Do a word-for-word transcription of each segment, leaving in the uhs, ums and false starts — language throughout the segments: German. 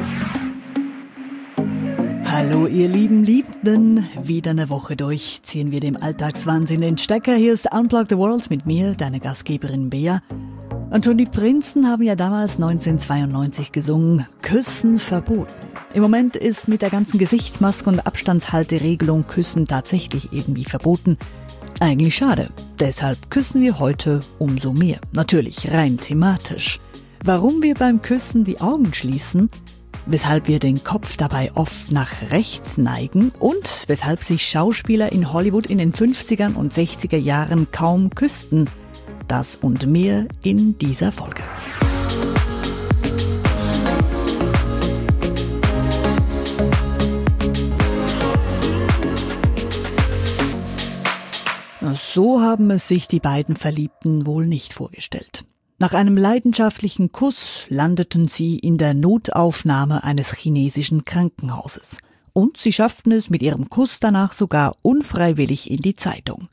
Hallo ihr lieben Liebenden, wieder eine Woche durch, ziehen wir dem Alltagswahnsinn den Stecker. Hier ist Unplug the World mit mir, deine Gastgeberin Bea. Und schon die Prinzen haben ja damals neunzehnhundertzweiundneunzig gesungen, Küssen verboten. Im Moment ist mit der ganzen Gesichtsmaske und Abstandshalteregelung Küssen tatsächlich irgendwie verboten. Eigentlich schade, deshalb küssen wir heute umso mehr. Natürlich rein thematisch. Warum wir beim Küssen die Augen schließen, weshalb wir den Kopf dabei oft nach rechts neigen und weshalb sich Schauspieler in Hollywood in den fünfziger und sechziger Jahren kaum küssten. Das und mehr in dieser Folge. So haben es sich die beiden Verliebten wohl nicht vorgestellt. Nach einem leidenschaftlichen Kuss landeten sie in der Notaufnahme eines chinesischen Krankenhauses. Und sie schafften es mit ihrem Kuss danach sogar unfreiwillig in die Zeitung.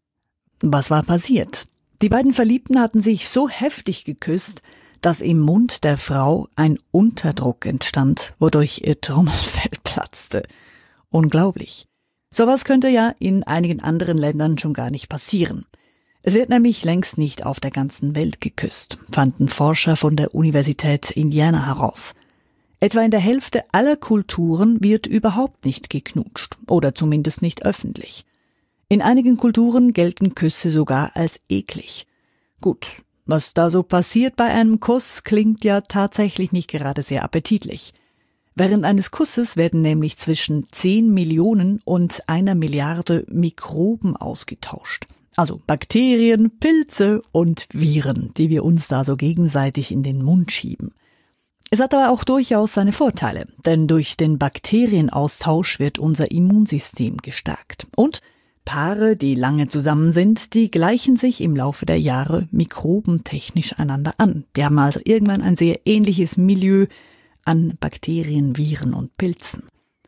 Was war passiert? Die beiden Verliebten hatten sich so heftig geküsst, dass im Mund der Frau ein Unterdruck entstand, wodurch ihr Trommelfell platzte. Unglaublich. Sowas könnte ja in einigen anderen Ländern schon gar nicht passieren. Es wird nämlich längst nicht auf der ganzen Welt geküsst, fanden Forscher von der Universität Indiana heraus. Etwa in der Hälfte aller Kulturen wird überhaupt nicht geknutscht, oder zumindest nicht öffentlich. In einigen Kulturen gelten Küsse sogar als eklig. Gut, was da so passiert bei einem Kuss, klingt ja tatsächlich nicht gerade sehr appetitlich. Während eines Kusses werden nämlich zwischen zehn Millionen und einer Milliarde Mikroben ausgetauscht. Also Bakterien, Pilze und Viren, die wir uns da so gegenseitig in den Mund schieben. Es hat aber auch durchaus seine Vorteile, denn durch den Bakterienaustausch wird unser Immunsystem gestärkt. Und Paare, die lange zusammen sind, die gleichen sich im Laufe der Jahre mikrobentechnisch einander an. Die haben also irgendwann ein sehr ähnliches Milieu an Bakterien, Viren und Pilzen.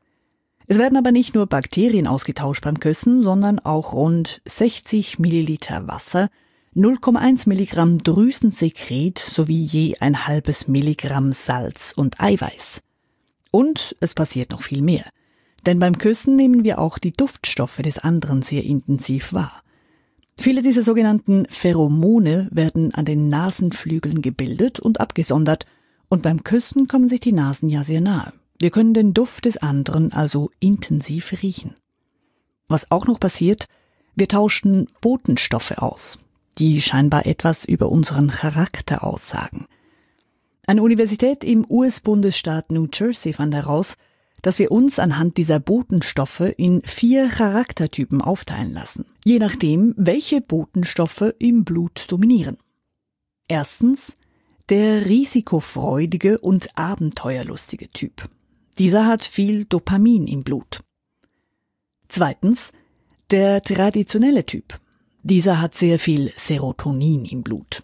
Es werden aber nicht nur Bakterien ausgetauscht beim Küssen, sondern auch rund sechzig Milliliter Wasser, null Komma eins Milligramm Drüsensekret sowie je ein halbes Milligramm Salz und Eiweiß. Und es passiert noch viel mehr. Denn beim Küssen nehmen wir auch die Duftstoffe des anderen sehr intensiv wahr. Viele dieser sogenannten Pheromone werden an den Nasenflügeln gebildet und abgesondert, und beim Küssen kommen sich die Nasen ja sehr nahe. Wir können den Duft des anderen also intensiv riechen. Was auch noch passiert, wir tauschen Botenstoffe aus, die scheinbar etwas über unseren Charakter aussagen. Eine Universität im U S-Bundesstaat New Jersey fand heraus, dass wir uns anhand dieser Botenstoffe in vier Charaktertypen aufteilen lassen, je nachdem, welche Botenstoffe im Blut dominieren. Erstens der risikofreudige und abenteuerlustige Typ. Dieser hat viel Dopamin im Blut. Zweitens, der traditionelle Typ. Dieser hat sehr viel Serotonin im Blut.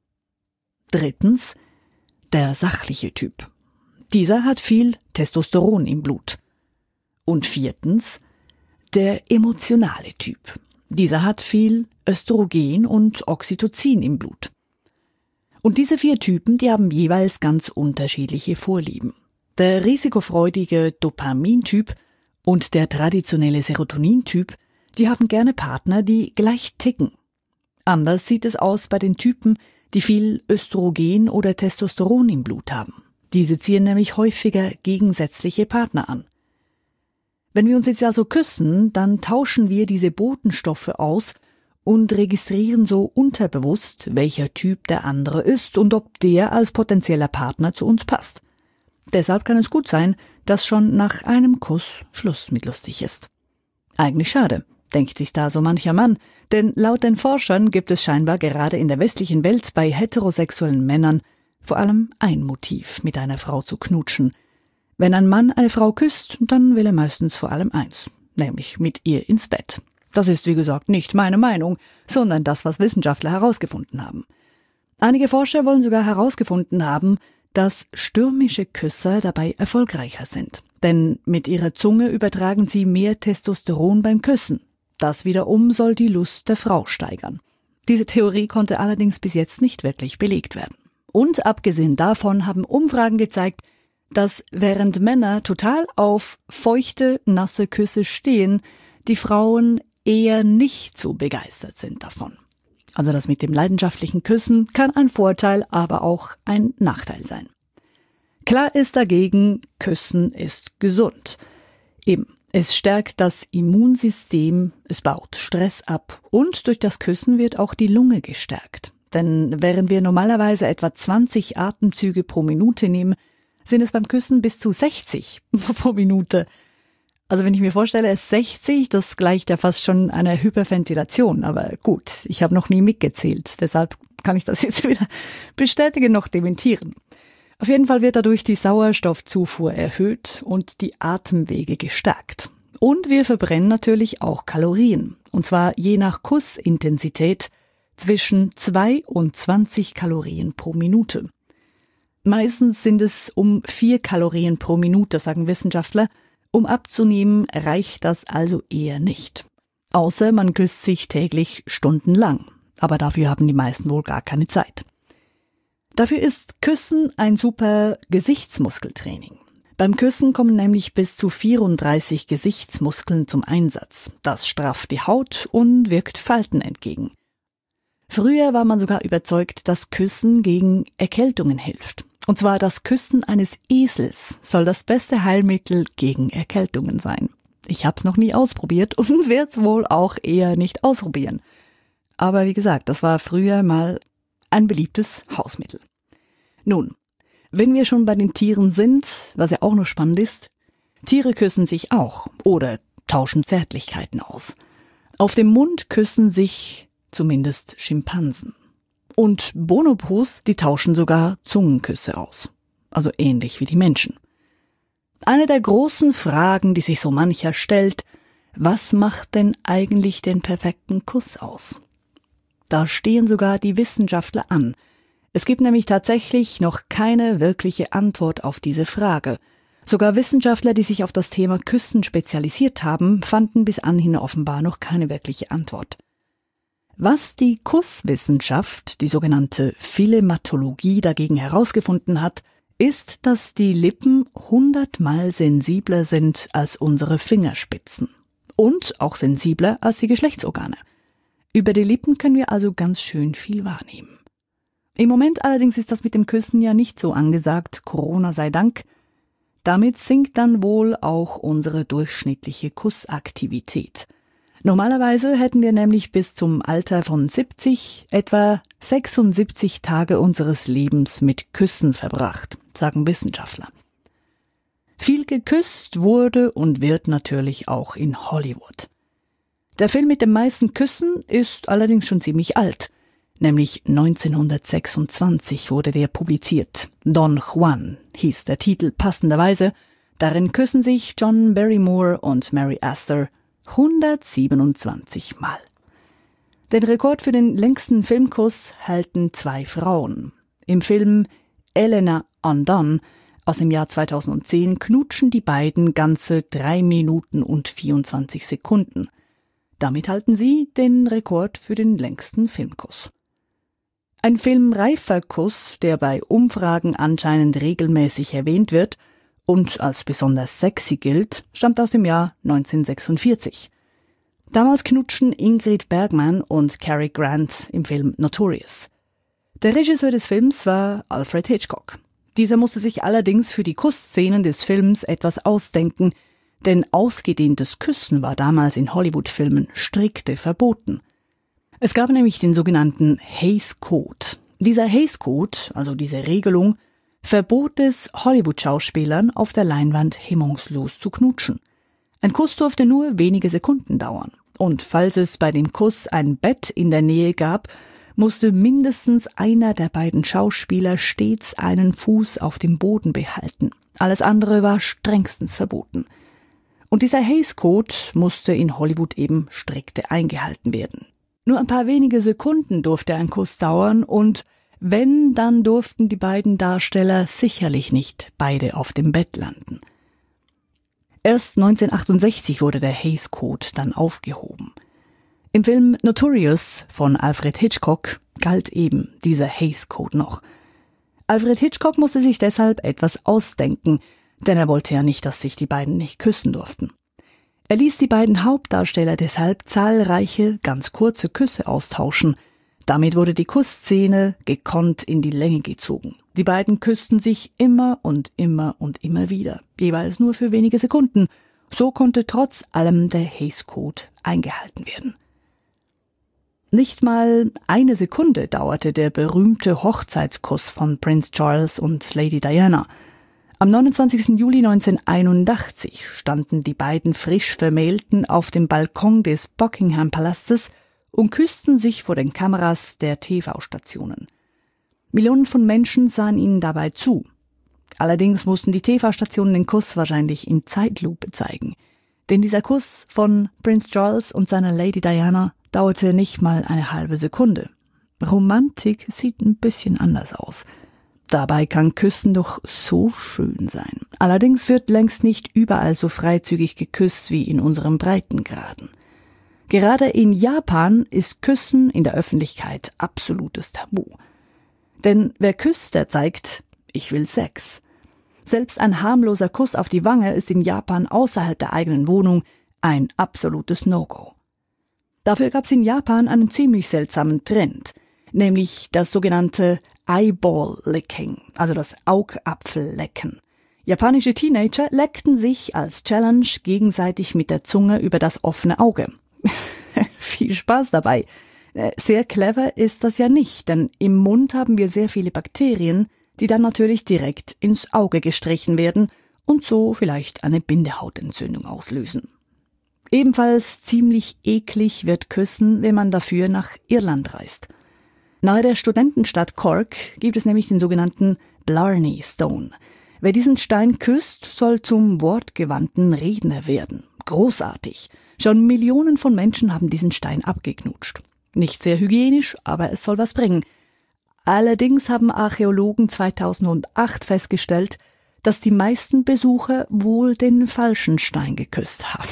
Drittens, der sachliche Typ. Dieser hat viel Testosteron im Blut. Und viertens, der emotionale Typ. Dieser hat viel Östrogen und Oxytocin im Blut. Und diese vier Typen, die haben jeweils ganz unterschiedliche Vorlieben. Der risikofreudige Dopamintyp und der traditionelle Serotonintyp, die haben gerne Partner, die gleich ticken. Anders sieht es aus bei den Typen, die viel Östrogen oder Testosteron im Blut haben. Diese ziehen nämlich häufiger gegensätzliche Partner an. Wenn wir uns jetzt also küssen, dann tauschen wir diese Botenstoffe aus und registrieren so unterbewusst, welcher Typ der andere ist und ob der als potenzieller Partner zu uns passt. Deshalb kann es gut sein, dass schon nach einem Kuss Schluss mit lustig ist. Eigentlich schade, denkt sich da so mancher Mann, denn laut den Forschern gibt es scheinbar gerade in der westlichen Welt bei heterosexuellen Männern vor allem ein Motiv, mit einer Frau zu knutschen. Wenn ein Mann eine Frau küsst, dann will er meistens vor allem eins, nämlich mit ihr ins Bett. Das ist, wie gesagt, nicht meine Meinung, sondern das, was Wissenschaftler herausgefunden haben. Einige Forscher wollen sogar herausgefunden haben, dass stürmische Küsser dabei erfolgreicher sind. Denn mit ihrer Zunge übertragen sie mehr Testosteron beim Küssen. Das wiederum soll die Lust der Frau steigern. Diese Theorie konnte allerdings bis jetzt nicht wirklich belegt werden. Und abgesehen davon haben Umfragen gezeigt, dass während Männer total auf feuchte, nasse Küsse stehen, die Frauen eher nicht so begeistert sind davon. Also das mit dem leidenschaftlichen Küssen kann ein Vorteil, aber auch ein Nachteil sein. Klar ist dagegen, Küssen ist gesund. Eben, es stärkt das Immunsystem, es baut Stress ab und durch das Küssen wird auch die Lunge gestärkt. Denn während wir normalerweise etwa zwanzig Atemzüge pro Minute nehmen, sind es beim Küssen bis zu sechzig pro Minute. Also wenn ich mir vorstelle, es ist sechzig, das gleicht ja fast schon einer Hyperventilation. Aber gut, ich habe noch nie mitgezählt, deshalb kann ich das jetzt weder bestätigen noch dementieren. Auf jeden Fall wird dadurch die Sauerstoffzufuhr erhöht und die Atemwege gestärkt. Und wir verbrennen natürlich auch Kalorien. Und zwar je nach Kussintensität zwischen zwei und zwanzig Kalorien pro Minute. Meistens sind es um vier Kalorien pro Minute, sagen Wissenschaftler. Um abzunehmen, reicht das also eher nicht. Außer man küsst sich täglich stundenlang. Aber dafür haben die meisten wohl gar keine Zeit. Dafür ist Küssen ein super Gesichtsmuskeltraining. Beim Küssen kommen nämlich bis zu vierunddreißig Gesichtsmuskeln zum Einsatz. Das strafft die Haut und wirkt Falten entgegen. Früher war man sogar überzeugt, dass Küssen gegen Erkältungen hilft. Und zwar das Küssen eines Esels soll das beste Heilmittel gegen Erkältungen sein. Ich habe es noch nie ausprobiert und werde es wohl auch eher nicht ausprobieren. Aber wie gesagt, das war früher mal ein beliebtes Hausmittel. Nun, wenn wir schon bei den Tieren sind, was ja auch noch spannend ist, Tiere küssen sich auch oder tauschen Zärtlichkeiten aus. Auf dem Mund küssen sich zumindest Schimpansen. Und Bonobos, die tauschen sogar Zungenküsse aus. Also ähnlich wie die Menschen. Eine der großen Fragen, die sich so mancher stellt, was macht denn eigentlich den perfekten Kuss aus? Da stehen sogar die Wissenschaftler an. Es gibt nämlich tatsächlich noch keine wirkliche Antwort auf diese Frage. Sogar Wissenschaftler, die sich auf das Thema Küssen spezialisiert haben, fanden bis anhin offenbar noch keine wirkliche Antwort. Was die Kusswissenschaft, die sogenannte Philematologie, dagegen herausgefunden hat, ist, dass die Lippen hundertmal sensibler sind als unsere Fingerspitzen. Und auch sensibler als die Geschlechtsorgane. Über die Lippen können wir also ganz schön viel wahrnehmen. Im Moment allerdings ist das mit dem Küssen ja nicht so angesagt, Corona sei Dank. Damit sinkt dann wohl auch unsere durchschnittliche Kussaktivität. Normalerweise hätten wir nämlich bis zum Alter von siebzig etwa sechsundsiebzig Tage unseres Lebens mit Küssen verbracht, sagen Wissenschaftler. Viel geküsst wurde und wird natürlich auch in Hollywood. Der Film mit den meisten Küssen ist allerdings schon ziemlich alt. Nämlich neunzehnhundertsechsundzwanzig wurde der publiziert. Don Juan hieß der Titel passenderweise. Darin küssen sich John Barrymore und Mary Astor hundertsiebenundzwanzig Mal. Den Rekord für den längsten Filmkuss halten zwei Frauen. Im Film Elena Undone aus dem Jahr zweitausendzehn knutschen die beiden ganze drei Minuten und vierundzwanzig Sekunden. Damit halten sie den Rekord für den längsten Filmkuss. Ein filmreifer Kuss, der bei Umfragen anscheinend regelmäßig erwähnt wird und als besonders sexy gilt, stammt aus dem Jahr neunzehnhundertsechsundvierzig. Damals knutschen Ingrid Bergman und Cary Grant im Film Notorious. Der Regisseur des Films war Alfred Hitchcock. Dieser musste sich allerdings für die Kussszenen des Films etwas ausdenken, denn ausgedehntes Küssen war damals in Hollywood-Filmen strikte verboten. Es gab nämlich den sogenannten Hays Code. Dieser Hays Code, also diese Regelung, verbot es Hollywood-Schauspielern auf der Leinwand hemmungslos zu knutschen. Ein Kuss durfte nur wenige Sekunden dauern. Und falls es bei dem Kuss ein Bett in der Nähe gab, musste mindestens einer der beiden Schauspieler stets einen Fuß auf dem Boden behalten. Alles andere war strengstens verboten. Und dieser Hays Code musste in Hollywood eben strikte eingehalten werden. Nur ein paar wenige Sekunden durfte ein Kuss dauern und wenn, dann durften die beiden Darsteller sicherlich nicht beide auf dem Bett landen. Erst neunzehnhundertachtundsechzig wurde der Hays Code dann aufgehoben. Im Film Notorious von Alfred Hitchcock galt eben dieser Hays Code noch. Alfred Hitchcock musste sich deshalb etwas ausdenken, denn er wollte ja nicht, dass sich die beiden nicht küssen durften. Er ließ die beiden Hauptdarsteller deshalb zahlreiche, ganz kurze Küsse austauschen. Damit wurde die Kussszene gekonnt in die Länge gezogen. Die beiden küssten sich immer und immer und immer wieder, jeweils nur für wenige Sekunden. So konnte trotz allem der Hays Code eingehalten werden. Nicht mal eine Sekunde dauerte der berühmte Hochzeitskuss von Prinz Charles und Lady Diana. Am neunundzwanzigsten Juli neunzehnhunderteinundachtzig standen die beiden frisch Vermählten auf dem Balkon des Buckingham-Palastes und küssten sich vor den Kameras der T V-Stationen. Millionen von Menschen sahen ihnen dabei zu. Allerdings mussten die T V-Stationen den Kuss wahrscheinlich in Zeitlupe zeigen. Denn dieser Kuss von Prinz Charles und seiner Lady Diana dauerte nicht mal eine halbe Sekunde. Romantik sieht ein bisschen anders aus. Dabei kann Küssen doch so schön sein. Allerdings wird längst nicht überall so freizügig geküsst wie in unseren Breitengraden. Gerade in Japan ist Küssen in der Öffentlichkeit absolutes Tabu. Denn wer küsst, der zeigt, ich will Sex. Selbst ein harmloser Kuss auf die Wange ist in Japan außerhalb der eigenen Wohnung ein absolutes No-Go. Dafür gab es in Japan einen ziemlich seltsamen Trend, nämlich das sogenannte Eyeball-Licking, also das Augapfellecken. Japanische Teenager leckten sich als Challenge gegenseitig mit der Zunge über das offene Auge. Viel Spaß dabei. Sehr clever ist das ja nicht, denn im Mund haben wir sehr viele Bakterien, die dann natürlich direkt ins Auge gestrichen werden und so vielleicht eine Bindehautentzündung auslösen. Ebenfalls ziemlich eklig wird Küssen, wenn man dafür nach Irland reist. Nahe der Studentenstadt Cork gibt es nämlich den sogenannten Blarney Stone. Wer diesen Stein küsst, soll zum wortgewandten Redner werden. Großartig. Schon Millionen von Menschen haben diesen Stein abgeknutscht. Nicht sehr hygienisch, aber es soll was bringen. Allerdings haben Archäologen zweitausendacht festgestellt, dass die meisten Besucher wohl den falschen Stein geküsst haben.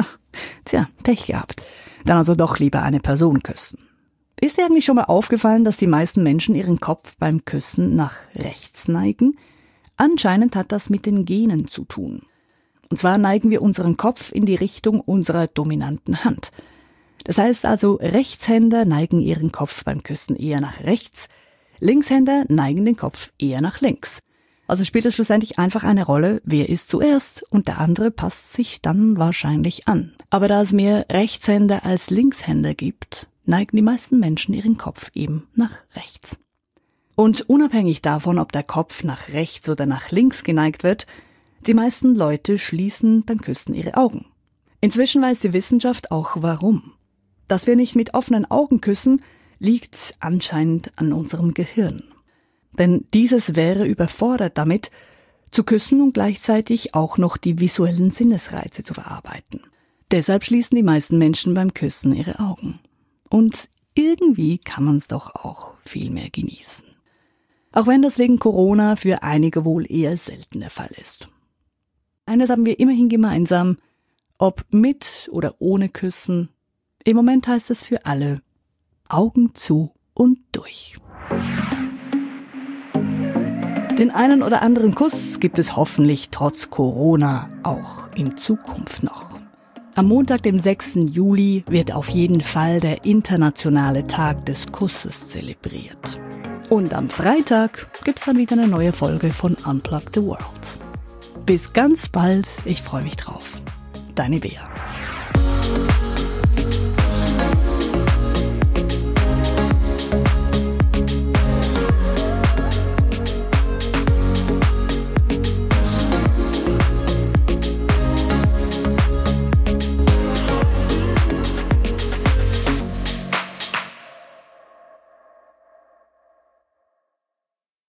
Tja, Pech gehabt. Dann also doch lieber eine Person küssen. Ist dir eigentlich schon mal aufgefallen, dass die meisten Menschen ihren Kopf beim Küssen nach rechts neigen? Anscheinend hat das mit den Genen zu tun. Und zwar neigen wir unseren Kopf in die Richtung unserer dominanten Hand. Das heißt also, Rechtshänder neigen ihren Kopf beim Küssen eher nach rechts, Linkshänder neigen den Kopf eher nach links. Also spielt es schlussendlich einfach eine Rolle, wer ist zuerst und der andere passt sich dann wahrscheinlich an. Aber da es mehr Rechtshänder als Linkshänder gibt, neigen die meisten Menschen ihren Kopf eben nach rechts. Und unabhängig davon, ob der Kopf nach rechts oder nach links geneigt wird, die meisten Leute schließen beim Küssen ihre Augen. Inzwischen weiß die Wissenschaft auch warum. Dass wir nicht mit offenen Augen küssen, liegt anscheinend an unserem Gehirn. Denn dieses wäre überfordert damit, zu küssen und gleichzeitig auch noch die visuellen Sinnesreize zu verarbeiten. Deshalb schließen die meisten Menschen beim Küssen ihre Augen. Und irgendwie kann man es doch auch viel mehr genießen. Auch wenn das wegen Corona für einige wohl eher selten der Fall ist. Eines haben wir immerhin gemeinsam, ob mit oder ohne Küssen. Im Moment heißt es für alle Augen zu und durch. Den einen oder anderen Kuss gibt es hoffentlich trotz Corona auch in Zukunft noch. Am Montag, dem sechsten Juli, wird auf jeden Fall der internationale Tag des Kusses zelebriert. Und am Freitag gibt's dann wieder eine neue Folge von Unplug the World. Bis ganz bald, ich freue mich drauf. Deine Bea.